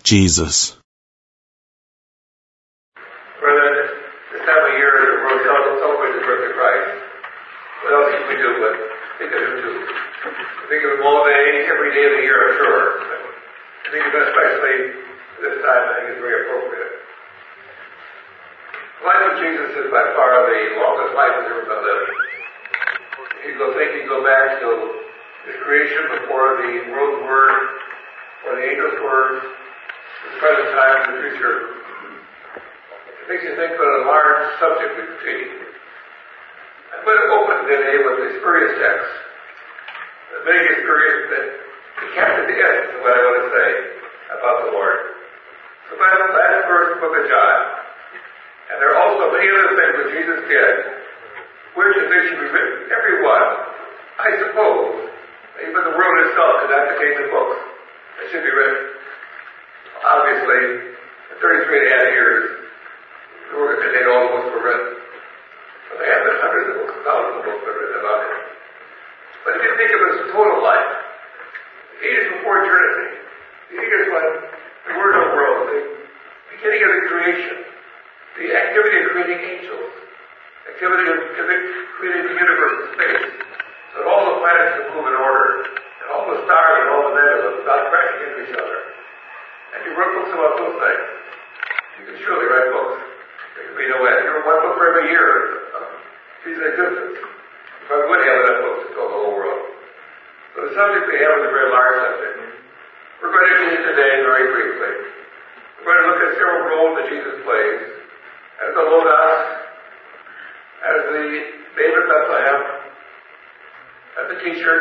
Jesus. Brethren, this time of year the world celebrates the birth of Christ. What else can we do but think of Him too? Think of Him all day, every day of the year, I'm sure. I think of Him especially this time, I think it's very appropriate. The life of Jesus is by far the longest life that's ever been lived. You go back to His creation before the world's word, or the angel's word, the present time, and the future. It makes you think about a large subject we could treat. I'm going to open today with the spurious text. The many experiences that capture the essence of what I want to say about the Lord. So last verse of the book of John. And there are also many other things that Jesus did, which if they should be written, every one, I suppose, even the world itself could not contain the books that should be written. Obviously, in 33 and a half years, the world could contain all the books were written. But there have been hundreds of books, thousands of books that are written about Him. But if you think of His total life, the ages before eternity, the ages when there were no world, the beginning of the creation, the activity of creating angels, activity of creating the universe and space, so that all the planets can move in order, and all the stars and all the nebulas without crashing into each other. And you wrote books about those things. You can surely write books. There can be no end. You wrote one book for every year of Jesus' existence. You probably would have enough books to tell the whole world. So the subject we have is a very large subject. We're going to do today very briefly. We're going to look at several roles that Jesus plays as the Logos, as the babe of Bethlehem, as the teacher,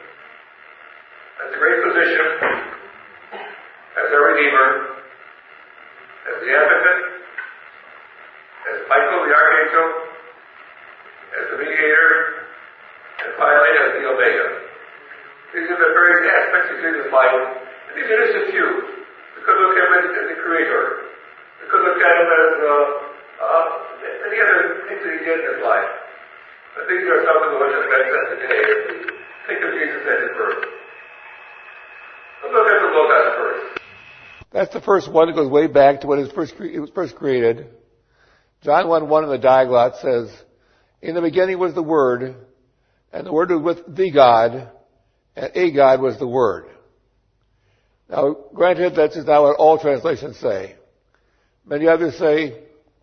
as the great physician, as our Redeemer, as the advocate, as Michael the Archangel, as the mediator, and finally as the Omega. These are the various aspects of Jesus' life, and these are just a few. We could look at Him as the Creator. We could look at Him as many other things that He did in His life. But these are some of the ones that I'm going to discuss today as we think of Jesus at His birth. Let's look at the Logos first. That's the first one that goes way back to when it was first created. John 1:1 in the Diaglott says, "In the beginning was the Word, and the Word was with the God, and a God was the Word." Now, granted, that's just not what all translations say. Many others say,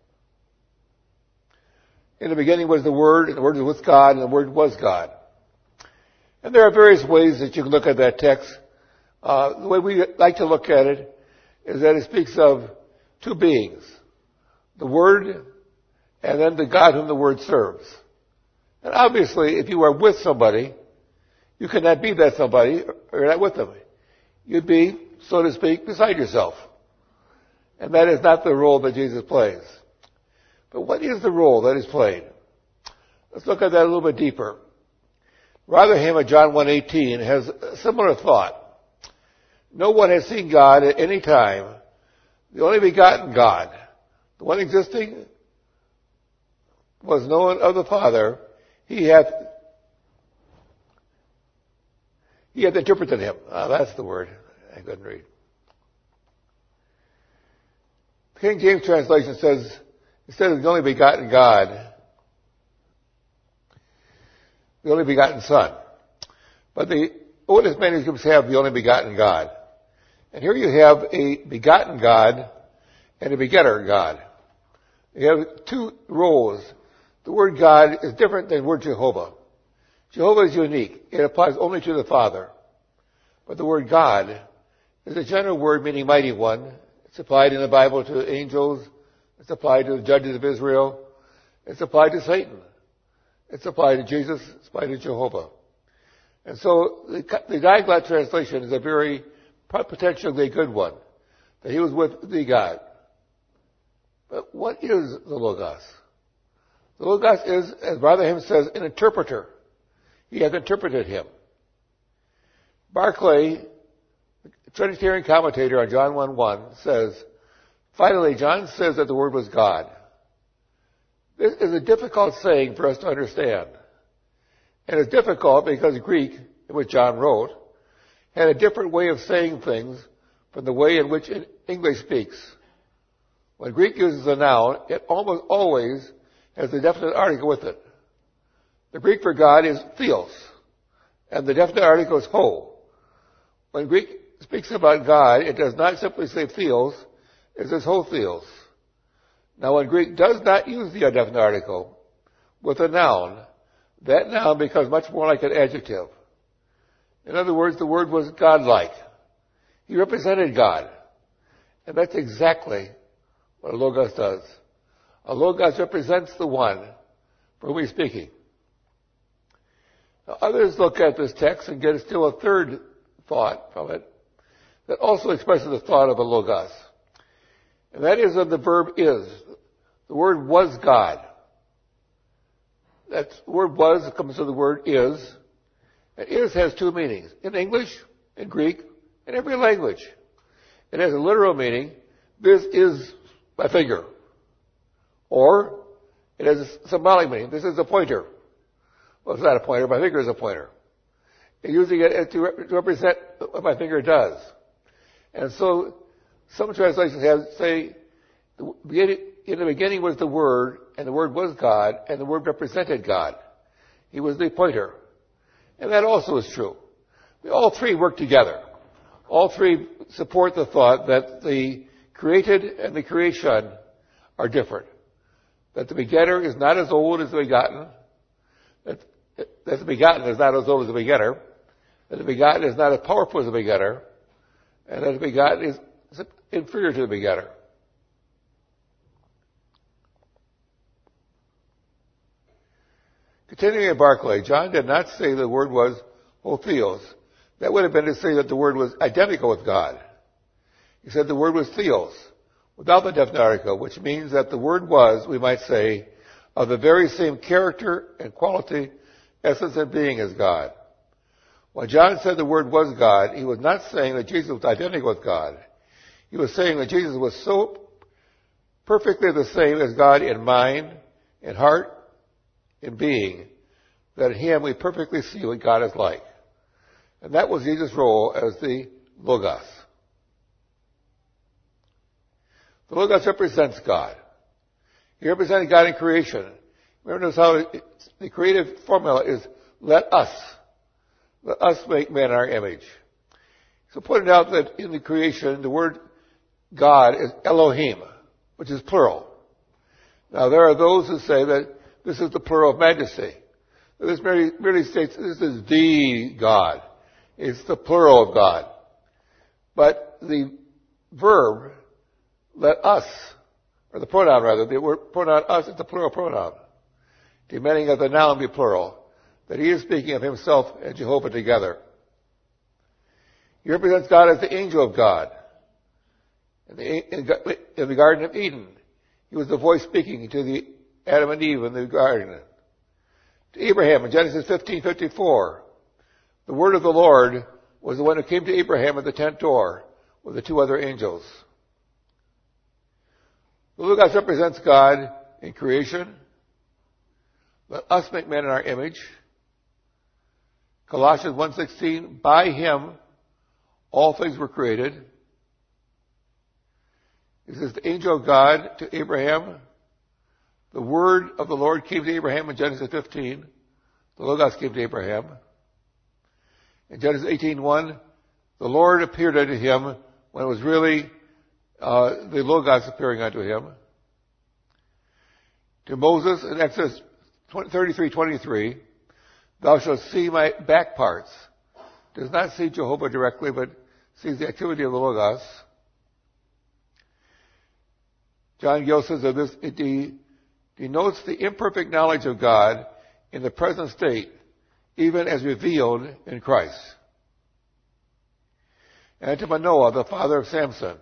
"In the beginning was the Word, and the Word was with God, and the Word was God." And there are various ways that you can look at that text. The way we like to look at it is that it speaks of two beings. The Word, and then the God whom the Word serves. And obviously, if you are with somebody, you cannot be that somebody, or you're not with them. You'd be, so to speak, beside yourself. And that is not the role that Jesus plays. But what is the role that is played? Let's look at that a little bit deeper. Rotherham at John 1:18 has a similar thought. "No one has seen God at any time. The only begotten God, the one existing, was known of the Father. He hath interpreted Him." That's the word I couldn't read. The King James translation says, instead of the only begotten God, the only begotten Son. But the oldest manuscripts have the only begotten God. And here you have a begotten God and a begetter God. You have two roles. The word God is different than the word Jehovah. Jehovah is unique. It applies only to the Father. But the word God is a general word meaning mighty one. It's applied in the Bible to angels. It's applied to the judges of Israel. It's applied to Satan. It's applied to Jesus. It's applied to Jehovah. And so the Diaglott translation is a very potentially good one. That He was with the God. But what is the Logos? The Logos is, as Rotherham says, an interpreter. He has interpreted Him. Barclay, the Trinitarian commentator on John 1:1, says, finally, John says that the Word was God. This is a difficult saying for us to understand. And it's difficult because Greek, in which John wrote, had a different way of saying things from the way in which English speaks. When Greek uses a noun, it almost always has a definite article with it. The Greek for God is theos, and the definite article is ho. When Greek speaks about God, it does not simply say theos, it says ho theos. Now when Greek does not use the definite article with a noun, that noun becomes much more like an adjective. In other words, the word was godlike. He represented God. And that's exactly what a logos does. A logos represents the one for whom he's speaking. Now, others look at this text and get still a third thought from it that also expresses the thought of a logos. And that is of the verb is. The word was God. That word was comes from the word is. And is has two meanings. In English, in Greek, in every language. It has a literal meaning. This is my finger. Or it has a symbolic meaning. This is a pointer. Well, it's not a pointer. My finger is a pointer. And using it to represent what my finger does. And so some translations say in the beginning was the Word, and the Word was God, and the Word represented God. He was the pointer. And that also is true. All three work together. All three support the thought that the created and the creation are different. That the begetter is not as old as the begotten. That the begotten is not as old as the begetter. That the begotten is not as powerful as the begetter. And that the begotten is inferior to the begetter. Continuing at Barclay, John did not say the word was ho theos. That would have been to say that the word was identical with God. He said the word was theos, without the definite article, which means that the word was, we might say, of the very same character and quality, essence and being as God. When John said the word was God, he was not saying that Jesus was identical with God. He was saying that Jesus was so perfectly the same as God in mind, in heart, in being, that in him we perfectly see what God is like. And that was Jesus' role as the Logos. The Logos represents God. He represented God in creation. Remember how the creative formula is, let us make man in our image. So pointed out that in the creation, the word God is Elohim, which is plural. Now there are those who say that this is the plural of majesty. This merely states this is the God. It's the plural of God. But the verb, let us, or the pronoun rather, the word pronoun us is the plural pronoun, demanding that the noun be plural, that he is speaking of himself and Jehovah together. He represents God as the angel of God. In the Garden of Eden, he was the voice speaking to the Adam and Eve in the garden. To Abraham in Genesis 15:54, the word of the Lord was the one who came to Abraham at the tent door with the two other angels. The Logos represents God in creation. Let us make man in our image. Colossians 1:16, by him all things were created. This is the angel of God to Abraham. The word of the Lord came to Abraham in Genesis 15. The Logos came to Abraham. In Genesis 18:1, the Lord appeared unto him when it was really the Logos appearing unto him. To Moses in Exodus 33:23, thou shalt see my back parts. Does not see Jehovah directly, but sees the activity of the Logos. John Gill says of this, it denotes the imperfect knowledge of God in the present state, even as revealed in Christ. And to Manoah, the father of Samson.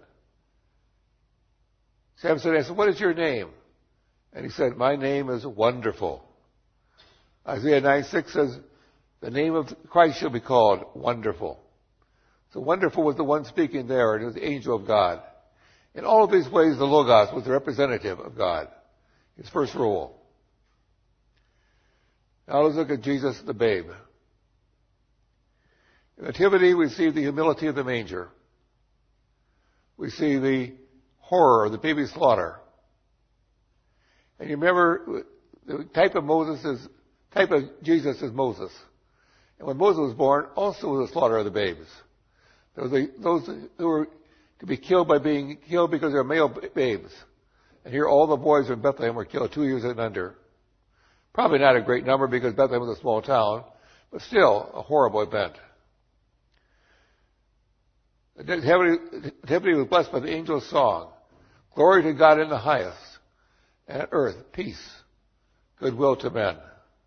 Samson asked, what is your name? And he said, my name is Wonderful. Isaiah 9:6 says, the name of Christ shall be called Wonderful. So Wonderful was the one speaking there, and it was the angel of God. In all of these ways, the Logos was the representative of God. His first role. Now let's look at Jesus, the babe. In Nativity, we see the humility of the manger. we see the horror of the baby slaughter. And you remember the type of Jesus is Moses. And when Moses was born, also was the slaughter of the babes. There was those who were to be killed by being killed because they were male babes. And here all the boys in Bethlehem were killed 2 years and under. Probably not a great number because Bethlehem was a small town, but still a horrible event. The nativity was blessed by the angel's song. Glory to God in the highest, and on earth peace, goodwill to men.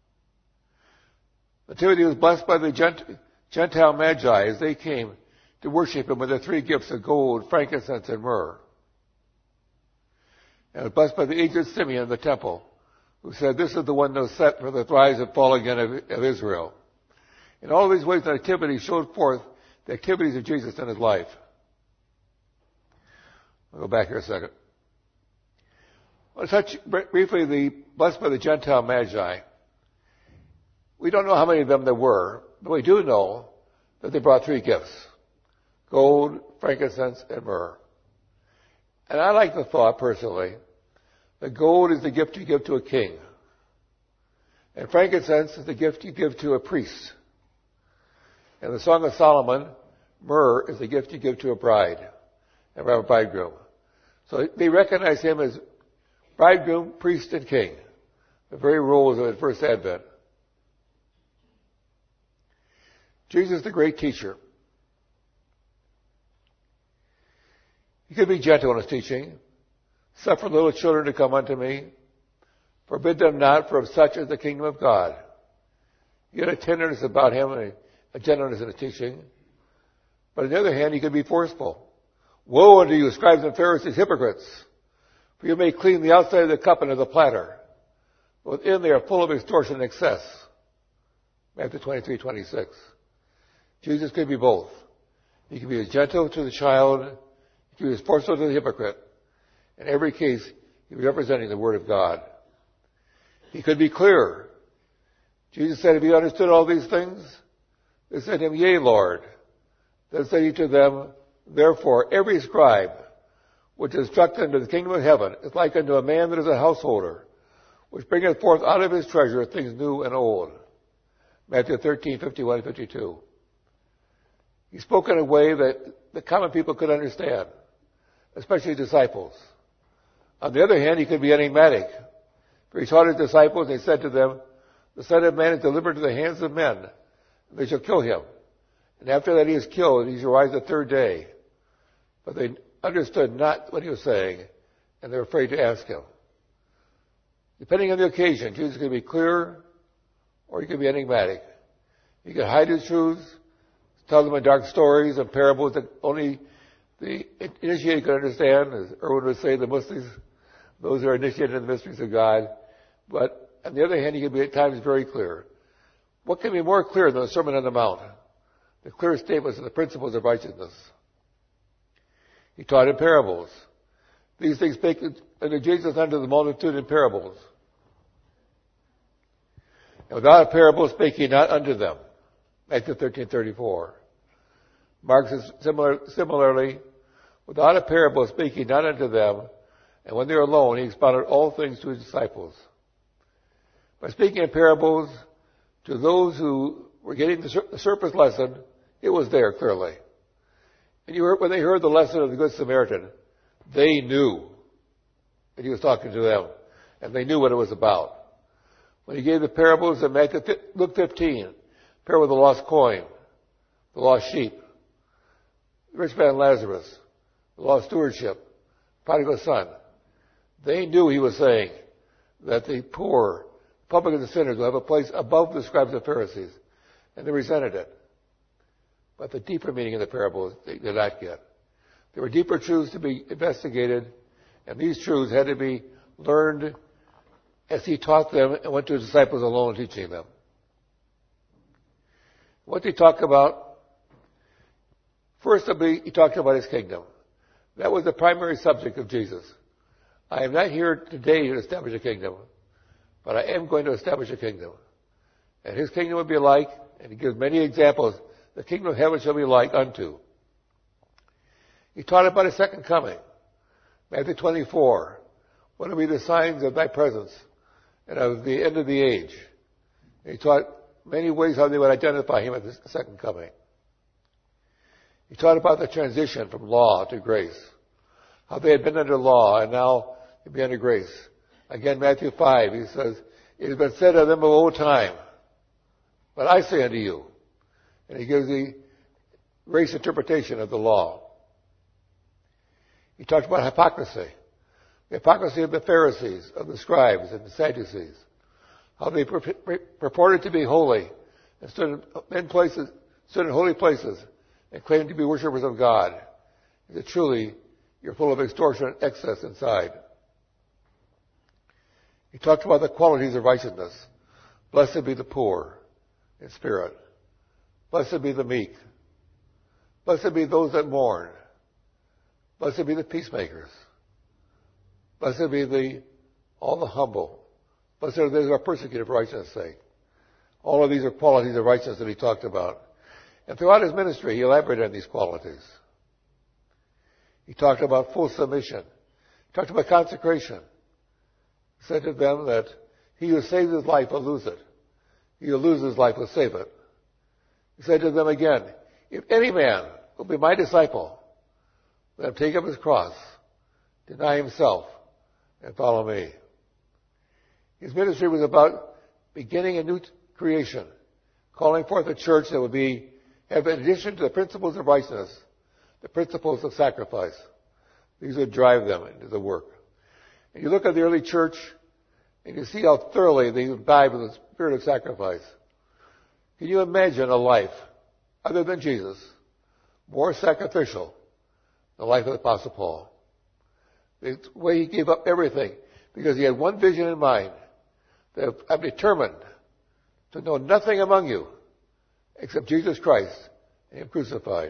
The nativity was blessed by the Gentile Magi as they came to worship him with their 3 gifts of gold, frankincense, and myrrh. And it was blessed by the angel Simeon in the temple, who said, "This is the one that was set for the rise and fall again of Israel." In all these ways, the nativity showed forth the activities of Jesus in his life. I'll go back here a second. I'll touch briefly the blessed by the Gentile Magi. We don't know how many of them there were, but we do know that they brought 3 gifts: gold, frankincense, and myrrh. And I like the thought, personally, that gold is the gift you give to a king, and frankincense is the gift you give to a priest. In the Song of Solomon, myrrh is the gift you give to a bride and a bridegroom. So they recognize him as bridegroom, priest, and king, the very roles of the first advent. Jesus, the great teacher. He could be gentle in his teaching. Suffer little children to come unto me. Forbid them not, for of such is the kingdom of God. He had a tenderness about him and a gentleness in his teaching. But on the other hand, he could be forceful. Woe unto you, scribes and Pharisees, hypocrites! For you may clean the outside of the cup and of the platter, but within they are full of extortion and excess. Matthew 23:26. Jesus could be both. He could be as gentle to the child, he could be as forceful to the hypocrite. In every case, he was representing the Word of God. He could be clear. Jesus said, "Have you understood all these things?" They said to him, "Yea, Lord." Then said he to them, "Therefore, every scribe which is instructed unto the kingdom of heaven is like unto a man that is a householder, which bringeth forth out of his treasure things new and old." Matthew 13:51 and 52. He spoke in a way that the common people could understand, especially disciples. On the other hand, he could be enigmatic. For he taught his disciples, and he said to them, "The Son of Man is delivered to the hands of men, and they shall kill him. And after that he is killed, he shall rise the 3rd day." But they understood not what he was saying, and they were afraid to ask him. Depending on the occasion, Jesus could be clear, or he could be enigmatic. He could hide his truths, tell them in dark stories and parables that only the initiated could understand. As Erwin would say, the Muslims, those who are initiated in the mysteries of God. But on the other hand, he could be at times very clear. What can be more clear than the Sermon on the Mount? The clear statements of the principles of righteousness. He taught in parables. These things spake unto Jesus unto the multitude in parables. And without a parable spake he not unto them. Matthew 13:34. Mark says similarly, without a parable spake he not unto them, and when they were alone he expounded all things to his disciples. By speaking in parables to those who were getting the surface lesson, it was there clearly. And when they heard the lesson of the Good Samaritan, they knew that he was talking to them, and they knew what it was about. When he gave the parables in Luke 15, parable of the lost coin, the lost sheep, the rich man Lazarus, the lost stewardship, prodigal son, they knew he was saying that the poor, publicans and sinners will have a place above the scribes and Pharisees, and they resented it. But the deeper meaning of the parables they did not get. There were deeper truths to be investigated, and these truths had to be learned as he taught them and went to his disciples alone teaching them. What did he talk about? First, he talked about his kingdom. That was the primary subject of Jesus. I am not here today to establish a kingdom, but I am going to establish a kingdom. And his kingdom will be like, and he gives many examples, the kingdom of heaven shall be like unto. He taught about his second coming. Matthew 24. What will be the signs of thy presence and of the end of the age? And he taught many ways how they would identify him at the second coming. He taught about the transition from law to grace. How they had been under law and now they'd be under grace. Again, Matthew 5, he says, it has been said of them of old time, but I say unto you. And he gives the grace interpretation of the law. He talked about hypocrisy. The hypocrisy of the Pharisees, of the scribes and the Sadducees. How they purported to be holy and stood in holy places and claimed to be worshipers of God. That truly you're full of extortion and excess inside. He talked about the qualities of righteousness. Blessed be the poor in spirit. Blessed be the meek. Blessed be those that mourn. Blessed be the peacemakers. Blessed be all the humble. Blessed are those who are persecuted for righteousness' sake. All of these are qualities of righteousness that he talked about. And throughout his ministry, he elaborated on these qualities. He talked about full submission. He talked about consecration. He said to them that he who saves his life will lose it. He who loses his life will save it. He said to them again, if any man will be my disciple, let him take up his cross, deny himself, and follow me. His ministry was about beginning a new creation, calling forth a church that would have, in addition to the principles of righteousness, the principles of sacrifice. These would drive them into the work. And you look at the early church, and you see how thoroughly they imbibed with the spirit of sacrifice. Can you imagine a life, other than Jesus, more sacrificial than the life of the Apostle Paul? The way he gave up everything, because he had one vision in mind, that I'm determined to know nothing among you except Jesus Christ and him crucified.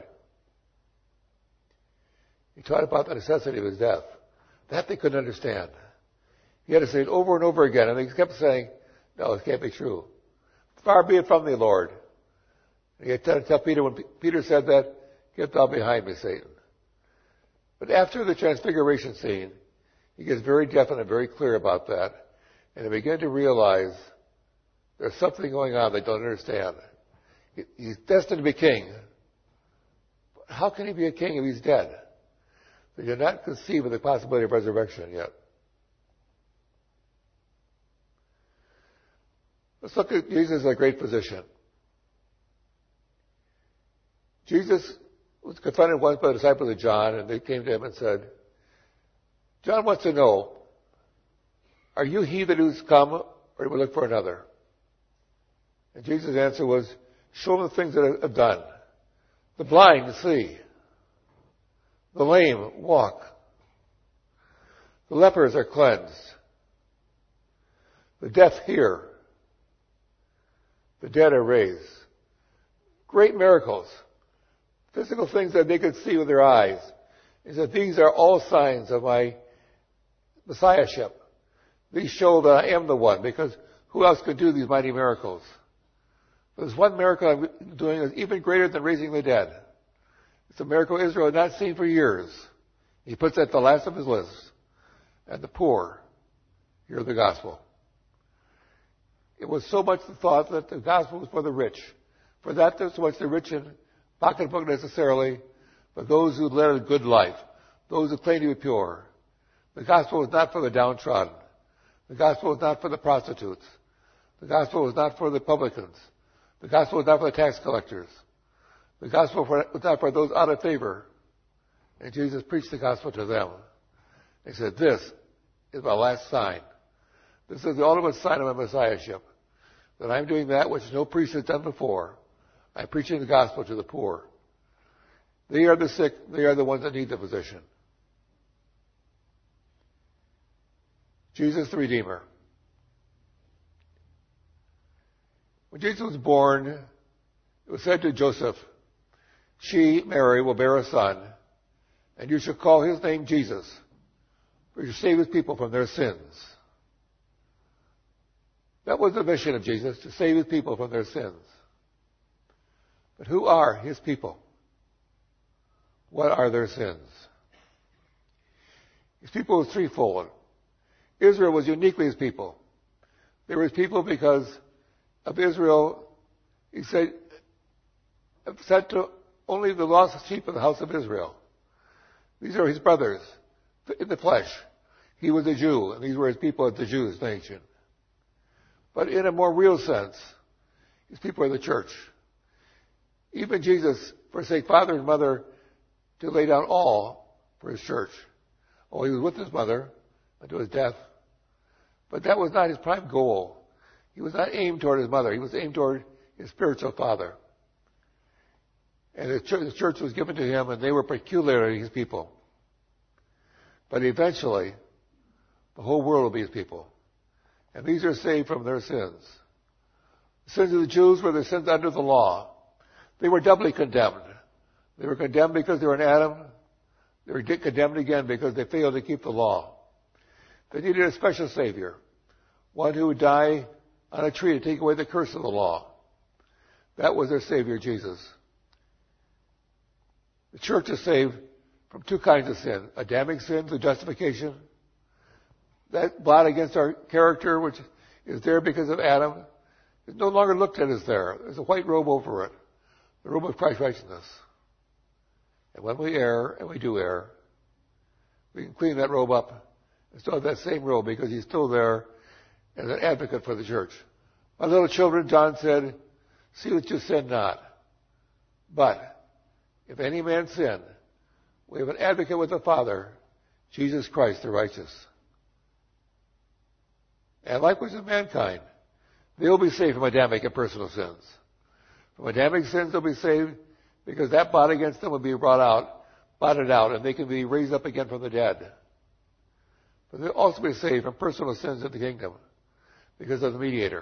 He taught about the necessity of his death. That they couldn't understand. He had to say it over and over again, and they kept saying, no, it can't be true. Far be it from thee, Lord. And he had to tell Peter, when Peter said that, get thou behind me, Satan. But after the transfiguration scene, he gets very definite, very clear about that, and they begin to realize there's something going on they don't understand. He's destined to be king. But how can he be a king if he's dead? They do not conceive of the possibility of resurrection yet. Let's look at Jesus as a great physician. Jesus was confronted once by the disciples of John, and they came to him and said, John wants to know, are you he that is come, or do we look for another? And Jesus' answer was, show them the things that I've done. The blind see. The lame walk. The lepers are cleansed. The deaf hear. The dead are raised. Great miracles. Physical things that they could see with their eyes. He said, these are all signs of my messiahship. These show that I am the one, because who else could do these mighty miracles? There's one miracle I'm doing that's even greater than raising the dead. It's a miracle Israel had not seen for years. He puts that at the last of his list. And the poor hear the gospel. It was so much the thought that the gospel was for the rich. For that, there's so much the rich in pocketbook necessarily, but those who led a good life, those who claim to be pure. The gospel was not for the downtrodden. The gospel was not for the prostitutes. The gospel was not for the publicans. The gospel was not for the tax collectors. The gospel was not for those out of favor. And Jesus preached the gospel to them. He said, this is my last sign. This is the ultimate sign of my messiahship. That I'm doing that which no priest has done before. I'm preaching the gospel to the poor. They are the sick. They are the ones that need the physician. Jesus the Redeemer. When Jesus was born, it was said to Joseph, she, Mary, will bear a son, and you shall call his name Jesus, for he shall save his people from their sins. That was the mission of Jesus, to save his people from their sins. But who are his people? What are their sins? His people was threefold. Israel was uniquely his people. They were his people because of Israel. He said to only the lost sheep of the house of Israel. These are his brothers in the flesh. He was a Jew, and these were his people of the Jews nation. But in a more real sense, his people are the church. Even Jesus forsake father and mother to lay down all for his church. Oh, he was with his mother until his death. But that was not his prime goal. He was not aimed toward his mother. He was aimed toward his spiritual father. And the church was given to him, and they were peculiarly his people. But eventually, the whole world will be his people. And these are saved from their sins. The sins of the Jews were the sins under the law. They were doubly condemned. They were condemned because they were in Adam. They were condemned again because they failed to keep the law. They needed a special Savior, one who would die on a tree to take away the curse of the law. That was their Savior, Jesus. The church is saved from two kinds of sin. Adamic sin, the justification. That blot against our character, which is there because of Adam, is no longer looked at as there. There's a white robe over it. The robe of Christ's righteousness. And when we err, and we do err, we can clean that robe up and still have that same robe because he's still there as an advocate for the church. My little children, John said, see that you sin not. But if any man sin, we have an advocate with the Father, Jesus Christ the righteous. And likewise with mankind, they will be saved from Adamic and personal sins. From Adamic sins they'll be saved because that blot against them will be blotted out, and they can be raised up again from the dead. But they'll also be saved from personal sins in the kingdom because of the mediator.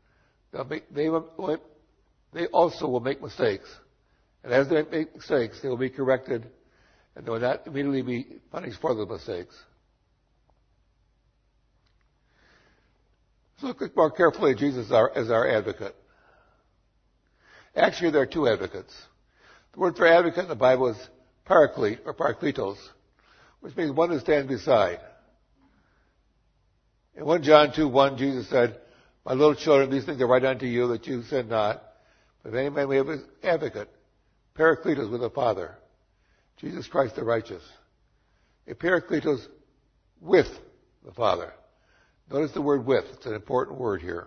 They also will make mistakes. And as they make mistakes, they will be corrected, and they will not immediately be punished for the mistakes. So look more carefully at Jesus as our advocate. Actually, there are two advocates. The word for advocate in the Bible is paraclete or parakletos, which means one who stands beside. In 1 John 2:1, Jesus said, my little children, these things I write unto you that you sin not. But if any man we have an advocate, parakletos with the Father, Jesus Christ the righteous. A parakletos with the Father. Notice the word with. It's an important word here.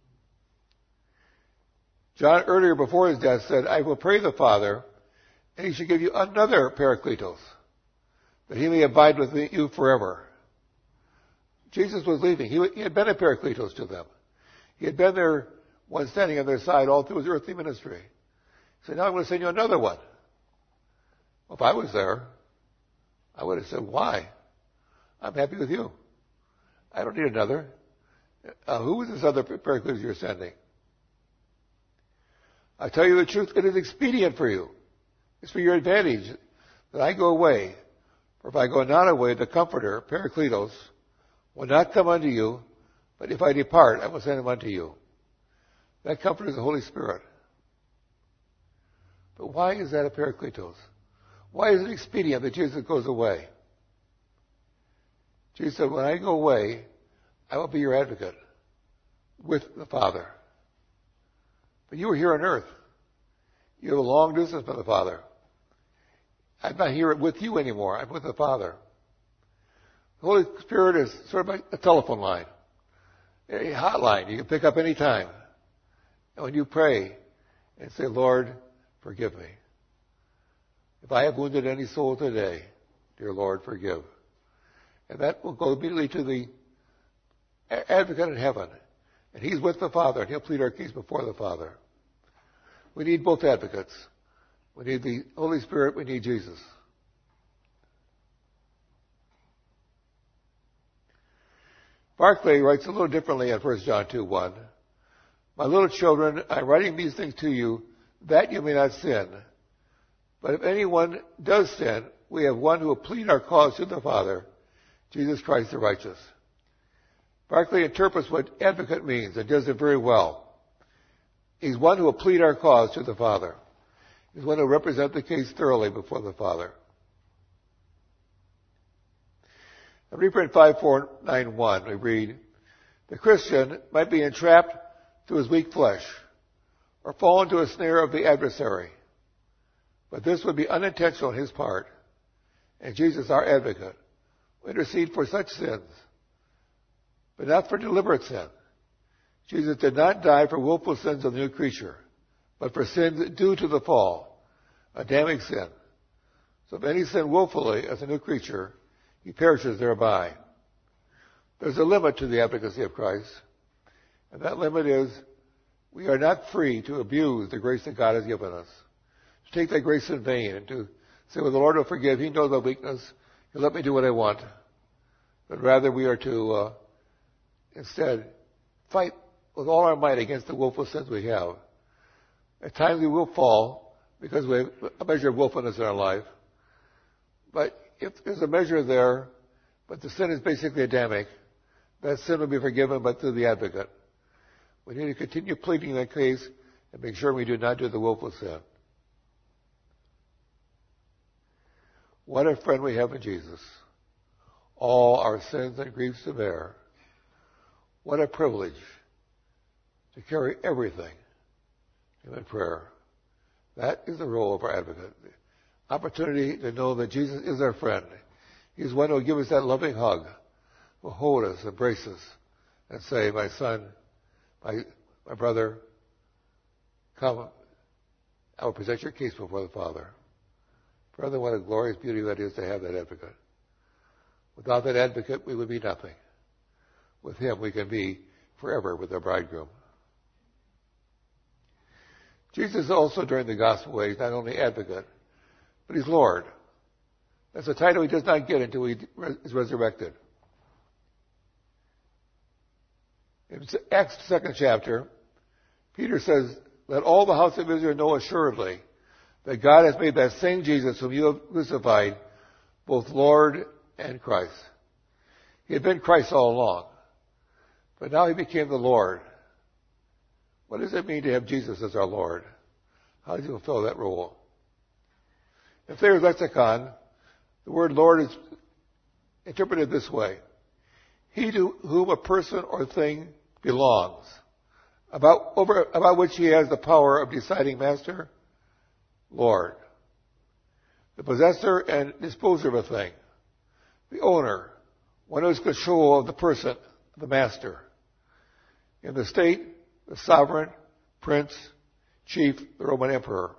John, earlier before his death, said, I will pray the Father, and he shall give you another parakletos, that he may abide with you forever. Jesus was leaving. He had been a parakletos to them. He had been there, one standing on their side all through his earthly ministry. He said, now I'm going to send you another one. Well, if I was there, I would have said, why? I'm happy with you. I don't need another. Who is this other parakletos you're sending? I tell you the truth, it is expedient for you. It's for your advantage that I go away. For if I go not away, the Comforter, Parakletos, will not come unto you, but if I depart, I will send him unto you. That Comforter is the Holy Spirit. But why is that a Parakletos? Why is it expedient that Jesus goes away? Jesus said, when I go away, I will be your advocate with the Father. But you are here on earth. You have a long distance from the Father. I'm not here with you anymore. I'm with the Father. The Holy Spirit is sort of like a telephone line, a hotline you can pick up any time. And when you pray and say, Lord, forgive me. If I have wounded any soul today, dear Lord, forgive. And that will go immediately to the advocate in heaven. And he's with the Father, and he'll plead our case before the Father. We need both advocates. We need the Holy Spirit, we need Jesus. Barclay writes a little differently in 1 John 2:1. My little children, I'm writing these things to you that you may not sin. But if anyone does sin, we have one who will plead our cause to the Father, Jesus Christ the righteous. Barclay interprets what advocate means and does it very well. He's one who will plead our cause to the Father. He's one who represents the case thoroughly before the Father. In reprint 5491, we read, the Christian might be entrapped through his weak flesh, or fall into a snare of the adversary. But this would be unintentional on his part, and Jesus, our advocate, will intercede for such sins, but not for deliberate sin. Jesus did not die for willful sins of the new creature, but for sins due to the fall, Adamic sin. So if any sin willfully as a new creature, he perishes thereby. There's a limit to the advocacy of Christ, and that limit is we are not free to abuse the grace that God has given us, to take that grace in vain and to say, well, the Lord will forgive. He knows my weakness. He'll let me do what I want. But rather we are to instead fight with all our might against the willful sins we have. At times we will fall because we have a measure of willfulness in our life. But if there's a measure there, but the sin is basically Adamic, that sin will be forgiven but through the advocate. We need to continue pleading that case and make sure we do not do the willful sin. What a friend we have in Jesus. All our sins and griefs to bear. What a privilege to carry everything in prayer. That is the role of our advocate. The opportunity to know that Jesus is our friend. He's one who will give us that loving hug, will hold us, embrace us, and say, my son, my brother, come, I will present your case before the Father. Brother, what a glorious beauty that is to have that advocate. Without that advocate, we would be nothing. With him, we can be forever with our bridegroom. Jesus also, during the gospel age, not only advocate, but he's Lord. That's a title he does not get until he is resurrected. In Acts 2nd chapter, Peter says, let all the house of Israel know assuredly that God has made that same Jesus whom you have crucified both Lord and Christ. He had been Christ all along, but now he became the Lord. What does it mean to have Jesus as our Lord? How does he fulfill that role? In Thayer's lexicon, the word Lord is interpreted this way. He to whom a person or thing belongs, about which he has the power of deciding master, Lord. The possessor and disposer of a thing. The owner, one who has control of the person, the master. In the state, the sovereign, prince, chief, the Roman emperor.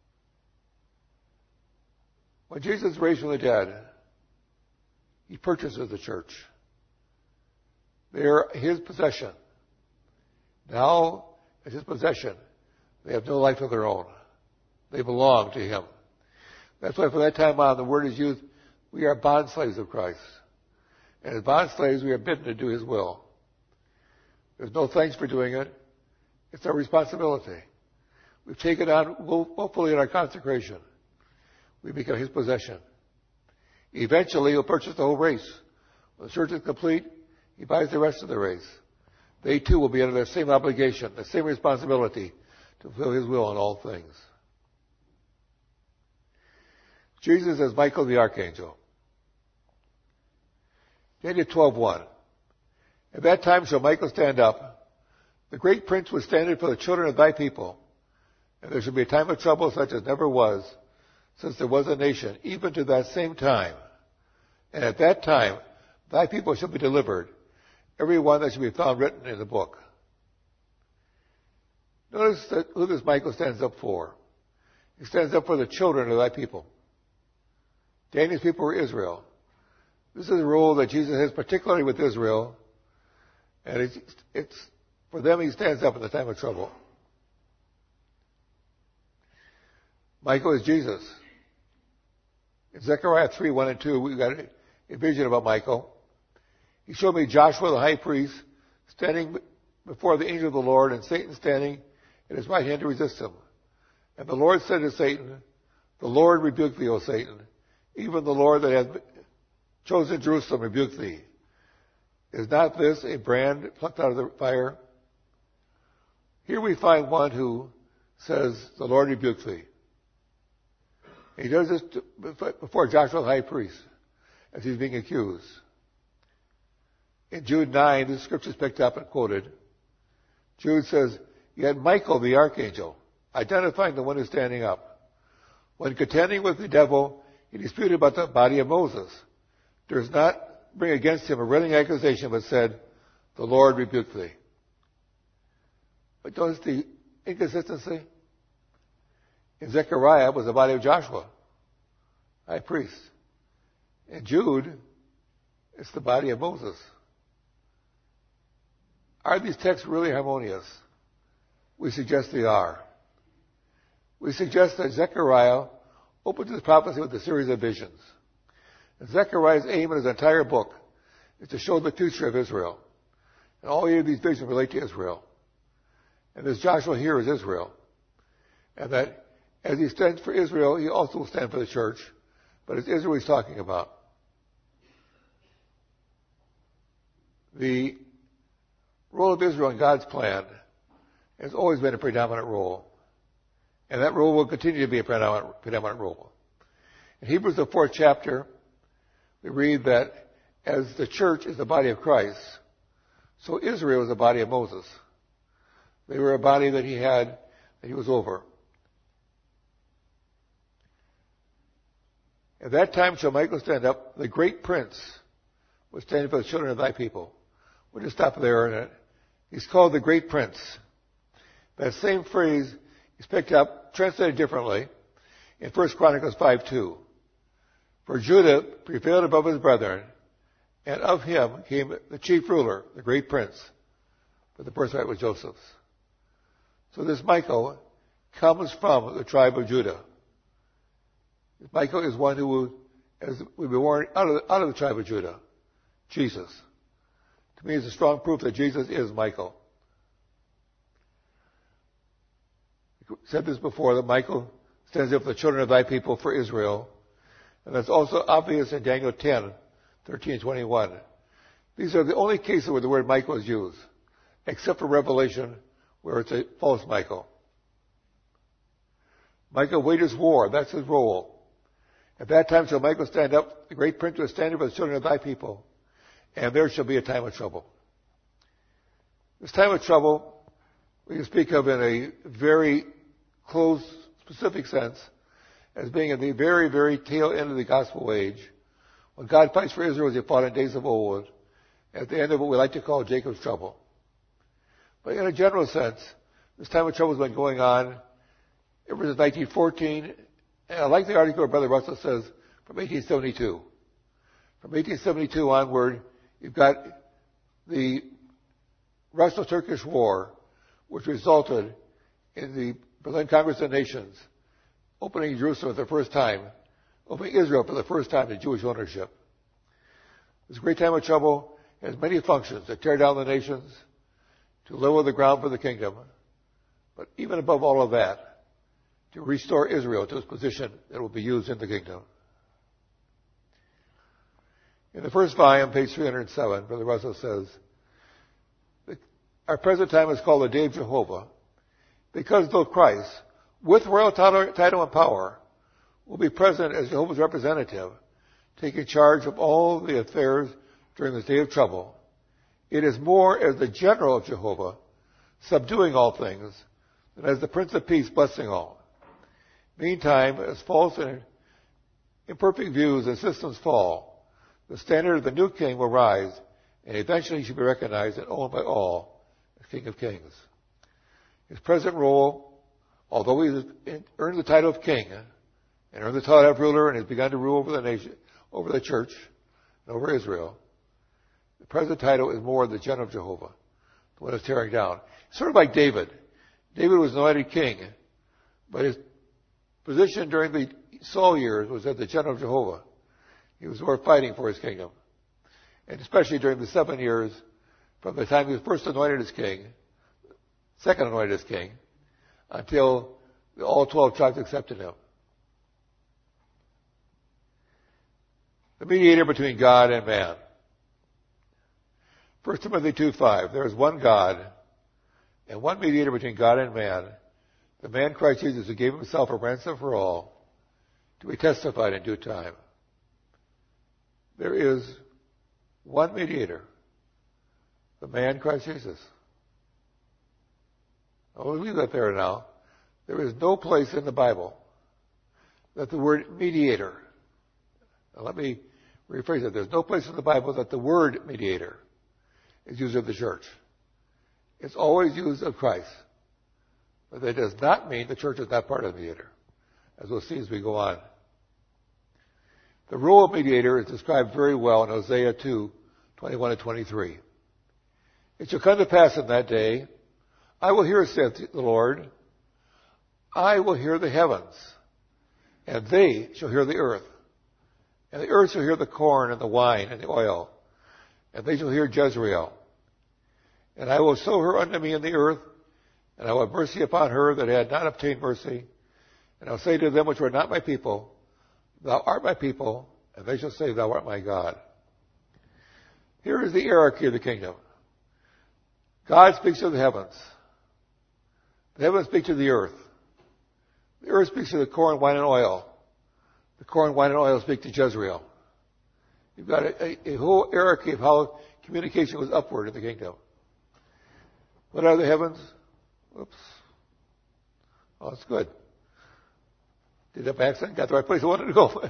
When Jesus raised from the dead, he purchases the church. They are his possession. Now, as his possession, they have no life of their own. They belong to him. That's why from that time on, the word is used, we are bond slaves of Christ. And as bond slaves, we are bidden to do his will. There's no thanks for doing it. It's our responsibility. We've taken on willfully in our consecration. We become his possession. Eventually, he'll purchase the whole race. When the church is complete, he buys the rest of the race. They too will be under the same obligation, the same responsibility to fulfill his will in all things. Jesus as Michael the Archangel. Daniel 12:1. At that time shall Michael stand up. The great prince was standing for the children of thy people. And there shall be a time of trouble such as never was, since there was a nation, even to that same time. And at that time, thy people shall be delivered, every one that shall be found written in the book. Notice that who this Michael stands up for. He stands up for the children of thy people. Daniel's people were Israel. This is a role that Jesus has particularly with Israel. And it's for them he stands up in the time of trouble. Michael is Jesus. In Zechariah 3:1 and 2, we've got a vision about Michael. He showed me Joshua the high priest standing before the angel of the Lord and Satan standing at his right hand to resist him. And the Lord said to Satan, the Lord rebuke thee, O Satan. Even the Lord that hath chosen Jerusalem rebuke thee. Is not this a brand plucked out of the fire? Here we find one who says, the Lord rebuke thee. He does this before Joshua the high priest as he's being accused. In Jude 9, the scripture is picked up and quoted. Jude says, "Yet Michael the archangel, identifying the one who's standing up, when contending with the devil, he disputed about the body of Moses. Does not bring against him a railing accusation, but said, 'The Lord rebuked thee.'" But notice the inconsistency. In Zechariah was the body of Joshua, high priest. In Jude, it's the body of Moses. Are these texts really harmonious? We suggest they are. We suggest that Zechariah opens his prophecy with a series of visions. And Zechariah's aim in his entire book is to show the future of Israel. And all 8 of these visions relate to Israel. And this Joshua here is Israel. And that as he stands for Israel, he also will stand for the church. But it's Israel he's talking about. The role of Israel in God's plan has always been a predominant role. And that role will continue to be a predominant role. In Hebrews, the 4th chapter, we read that as the church is the body of Christ, so Israel is the body of Moses. They were a body that he was over. At that time shall Michael stand up, the great prince was standing for the children of thy people. We'll just stop there. He's called the great prince. That same phrase is picked up, translated differently, in 1 Chronicles 5:2. For Judah prevailed above his brethren, and of him came the chief ruler, the great prince, but the birthright was Joseph's. So this Michael comes from the tribe of Judah. Michael is one who will be born out of the tribe of Judah, Jesus. To me, it's a strong proof that Jesus is Michael. We said this before, that Michael stands up for the children of thy people, for Israel. And that's also obvious in Daniel 10:13-21. These are the only cases where the word Michael is used, except for Revelation, where it's a false Michael. Michael wages war. That's his role. At that time shall Michael stand up, the great prince will stand up for the children of thy people, and there shall be a time of trouble. This time of trouble, we can speak of in a very close, specific sense, as being in the very, very tail end of the gospel age, when God fights for Israel as he fought in days of old, at the end of what we like to call Jacob's trouble. But in a general sense, this time of trouble has been going on ever since 1914, and I like the article where Brother Russell says from 1872. From 1872 onward, you've got the Russo-Turkish War, which resulted in the Berlin Congress of Nations opening Jerusalem for the first time, opening Israel for the first time to Jewish ownership. This great time of trouble has many functions: to tear down the nations, to level the ground for the kingdom, but even above all of that, to restore Israel to its position that will be used in the kingdom. In the first volume, page 307, Brother Russell says, our present time is called the Day of Jehovah, because though Christ, with royal title and power, will be present as Jehovah's representative, taking charge of all the affairs during this day of trouble, it is more as the general of Jehovah, subduing all things, than as the Prince of Peace, blessing all. Meantime, as false and imperfect views and systems fall, the standard of the new king will rise, and eventually he should be recognized and owned by all as King of Kings. His present role, although he has earned the title of king and earned the title of ruler and has begun to rule over the nation, over the church, and over Israel, the present title is more the general of Jehovah, the one that's tearing down. Sort of like David. David was anointed king, but his position during the Saul years was as the general of Jehovah. He was more fighting for his kingdom. And especially during the 7 years from the time he was first anointed as king, second anointed as king, until all 12 tribes accepted him. The mediator between God and man. 1 Timothy 2:5, there is one God and one mediator between God and man, the man Christ Jesus, who gave himself a ransom for all, to be testified in due time. There is one mediator, the man Christ Jesus. I'll leave that there now. There is no place in the Bible that the word mediator, now let me rephrase it. There's no place in the Bible that the word mediator is used of the church. It's always used of Christ. But that does not mean the church is not part of the mediator, as we'll see as we go on. The role of mediator is described very well in Hosea 2, 21 and 23. It shall come to pass in that day, I will hear, saith the Lord, I will hear the heavens, and they shall hear the earth. And the earth shall hear the corn and the wine and the oil, and they shall hear Jezreel. And I will sow her unto me in the earth, and I will have mercy upon her that had not obtained mercy. And I will say to them which were not my people, Thou art my people, and they shall say, Thou art my God. Here is the hierarchy of the kingdom. God speaks to the heavens. The heavens speak to the earth. The earth speaks to the corn, wine, and oil. The corn, wine, and oil speak to Jezreel. You've got a whole hierarchy of how communication was upward in the kingdom. What are the heavens? Oops. Oh, that's good. Did that by accident? Got the right place I wanted to go.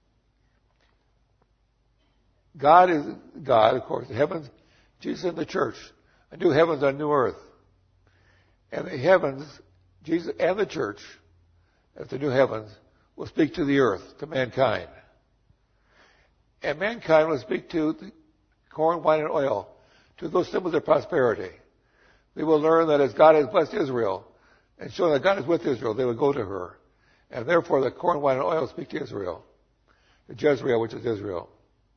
God is God, of course. The heavens, Jesus and the church. A new heavens and a new earth. And the heavens, Jesus and the church, as the new heavens, will speak to the earth, to mankind. And mankind will speak to the corn, wine, and oil, to those symbols of prosperity. They will learn that as God has blessed Israel, and shown that God is with Israel, they will go to her. And therefore the corn, wine, and oil speak to Israel. To Jezreel, which is Israel.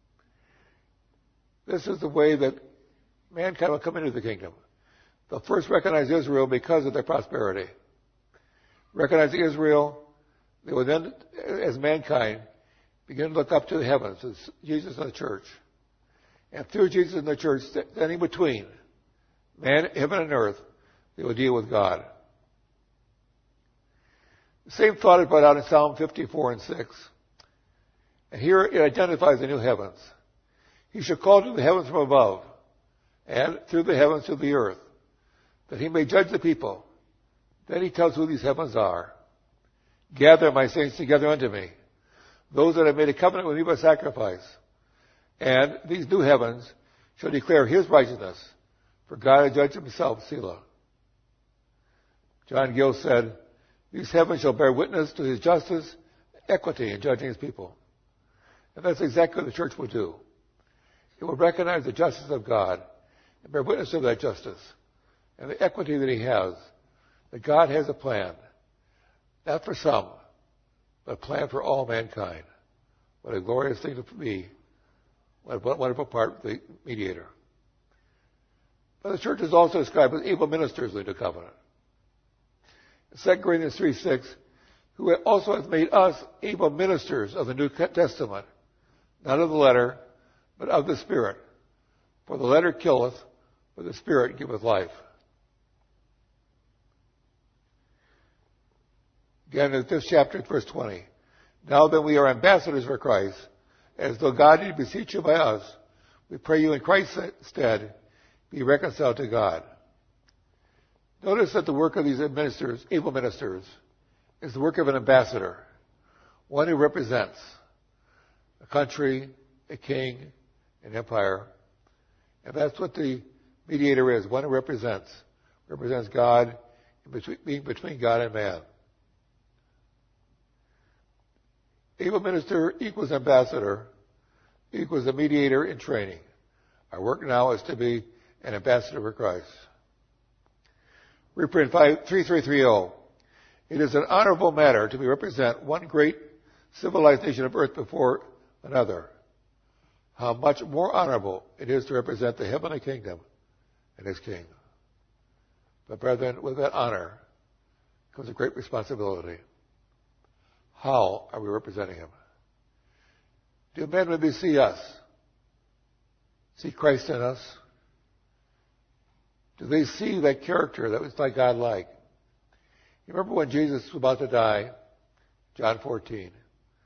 This is the way that mankind will come into the kingdom. They'll first recognize Israel because of their prosperity. Recognizing Israel, they will then, as mankind, begin to look up to the heavens, as Jesus and the church. And through Jesus and the church, standing between man, heaven and earth, they will deal with God. The same thought is brought out in Psalm 54 and 6. And here it identifies the new heavens. He shall call to the heavens from above, and through the heavens to the earth, that he may judge the people. Then he tells who these heavens are. Gather my saints together unto me, those that have made a covenant with me by sacrifice. And these new heavens shall declare his righteousness, for God has judged himself, Selah. John Gill said, these heavens shall bear witness to his justice, equity in judging his people. And that's exactly what the church will do. It will recognize the justice of God and bear witness to that justice and the equity that he has, that God has a plan, not for some, but a plan for all mankind. What a glorious thing to be. What a wonderful part of the mediator. But the church is also described as able ministers of the new covenant. In 2 Corinthians 3:6, who also hath made us able ministers of the New Testament, not of the letter, but of the Spirit. For the letter killeth, but the Spirit giveth life. Again, in this chapter, verse 20. Now then we are ambassadors for Christ, as though God did beseech you by us. We pray you in Christ's stead, be reconciled to God. Notice that the work of these ministers, able ministers, is the work of an ambassador, one who represents a country, a king, an empire. And that's what the mediator is, one who represents God, being between God and man. Able minister equals ambassador, equals a mediator in training. Our work now is to be an ambassador for Christ. Reprint 3330. It is an honorable matter to represent one great civilized nation of earth before another. How much more honorable it is to represent the heavenly kingdom and his king. But brethren, with that honor comes a great responsibility. How are we representing him? Do men, when they see us, see Christ in us? Do they see that character that was like God-like? You remember when Jesus was about to die, John 14.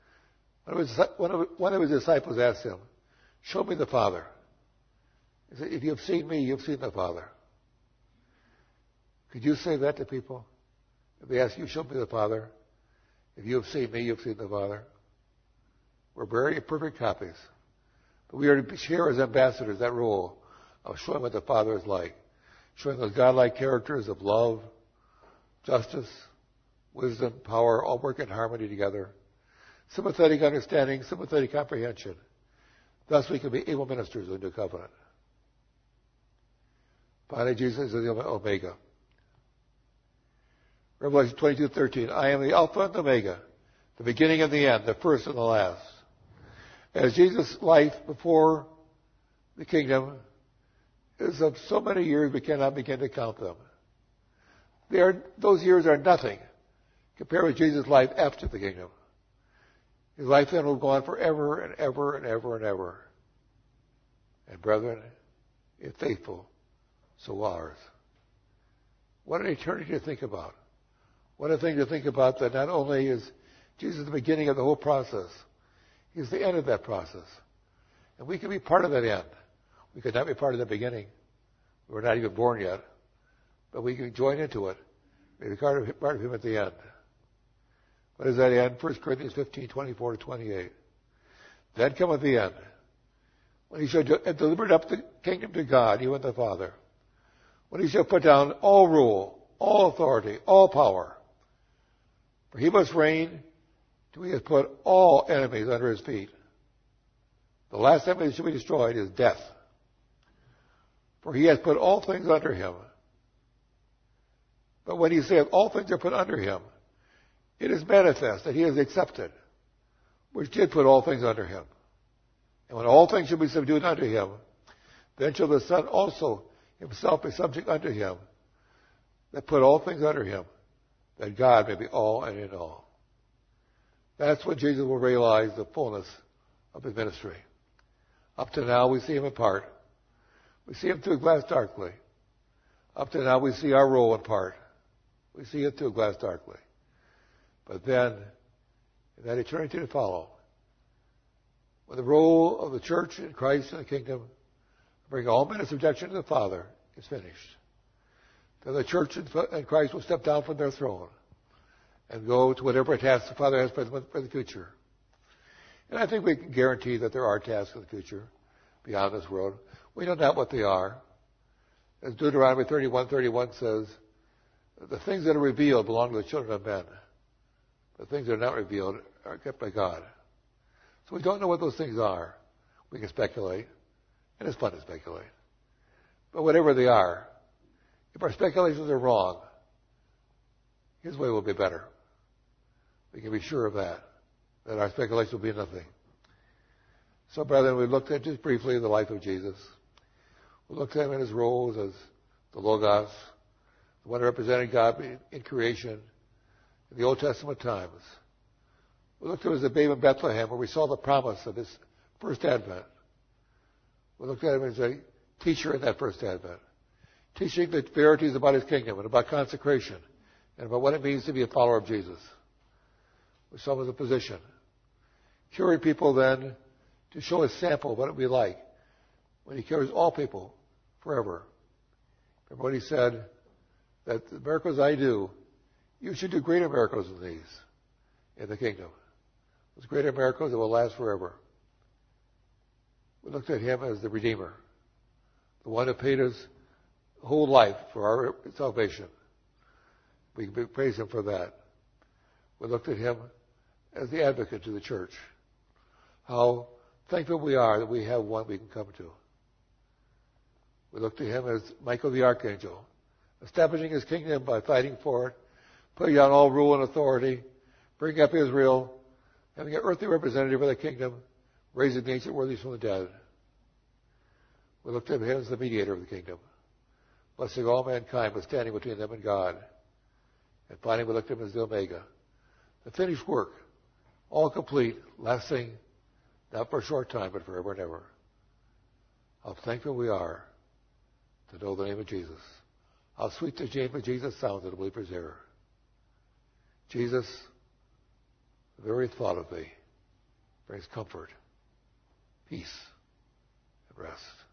One of his disciples asked him, "Show me the Father." He said, "If you have seen me, you've seen the Father." Could you say that to people? If they ask you, "Show me the Father," if you have seen me, you've seen the Father. We're very imperfect copies. But we are to share as ambassadors that role of showing what the Father is like. Showing those godlike characters of love, justice, wisdom, power, all work in harmony together. Sympathetic understanding, sympathetic comprehension. Thus we can be able ministers of the new covenant. Finally, Jesus is the Omega. Revelation 22:13, I am the Alpha and the Omega, the beginning and the end, the first and the last. As Jesus' life before the kingdom is of so many years we cannot begin to count them. Those years are nothing compared with Jesus' life after the kingdom. His life then will go on forever and ever and ever and ever. And brethren, if faithful, so ours. What an eternity to think about. What a thing to think about that not only is Jesus the beginning of the whole process, He's the end of that process. And we can be part of that end. We could not be part of the beginning. We're not even born yet. But we can join into it. Be part of Him at the end. What is that end? 1 Corinthians 15:24-28. Then cometh the end, when He shall have delivered up the kingdom to God, even the Father. When He shall put down all rule, all authority, all power. For He must reign till He has put all enemies under His feet. The last enemy that shall be destroyed is death. For He has put all things under Him. But when He saith all things are put under Him, it is manifest that He is accepted, which did put all things under Him. And when all things shall be subdued unto Him, then shall the Son also Himself be subject unto Him, that put all things under Him, that God may be all and in all. That's when Jesus will realize the fullness of His ministry. Up to now, we see Him in part. We see Him through a glass darkly. Up to now, we see our role in part. We see it through a glass darkly. But then, in that eternity to follow, when the role of the church in Christ and the kingdom, bring all men in subjection to the Father, is finished. Then the church and Christ will step down from their throne and go to whatever task the Father has for the future. And I think we can guarantee that there are tasks in the future beyond this world. We know not what they are. As Deuteronomy 31:31 says, the things that are revealed belong to the children of men. The things that are not revealed are kept by God. So we don't know what those things are. We can speculate, and it's fun to speculate. But whatever they are, if our speculations are wrong, His way will be better. We can be sure of that our speculations will be nothing. So, brethren, we looked at just briefly the life of Jesus. We looked at Him in His roles as the Logos, the one who represented God in creation in the Old Testament times. We looked at Him as a babe in Bethlehem, where we saw the promise of His first advent. We looked at Him as a teacher in that first advent, teaching the verities about His kingdom and about consecration and about what it means to be a follower of Jesus. We saw Him as a physician, curing people then to show a sample of what it would be like when He cures all people forever. Remember what He said, that the miracles I do, you should do greater miracles than these in the kingdom. Those greater miracles that will last forever. We looked at Him as the Redeemer, the one who paid His whole life for our salvation. We can praise Him for that. We looked at Him as the advocate to the church. How thankful we are that we have one we can come to. We looked at Him as Michael the Archangel, establishing His kingdom by fighting for it, putting down all rule and authority, bringing up Israel, having an earthly representative of the kingdom, raising the ancient worthies from the dead. We looked at Him as the mediator of the kingdom, blessing all mankind, but standing between them and God. And finally, we looked at Him as the Omega, the finished work, all complete, lasting, not for a short time, but forever and ever. How thankful we are to know the name of Jesus. How sweet the name of Jesus sounds in a believer's ear. Jesus, the very thought of Thee brings comfort, peace, and rest.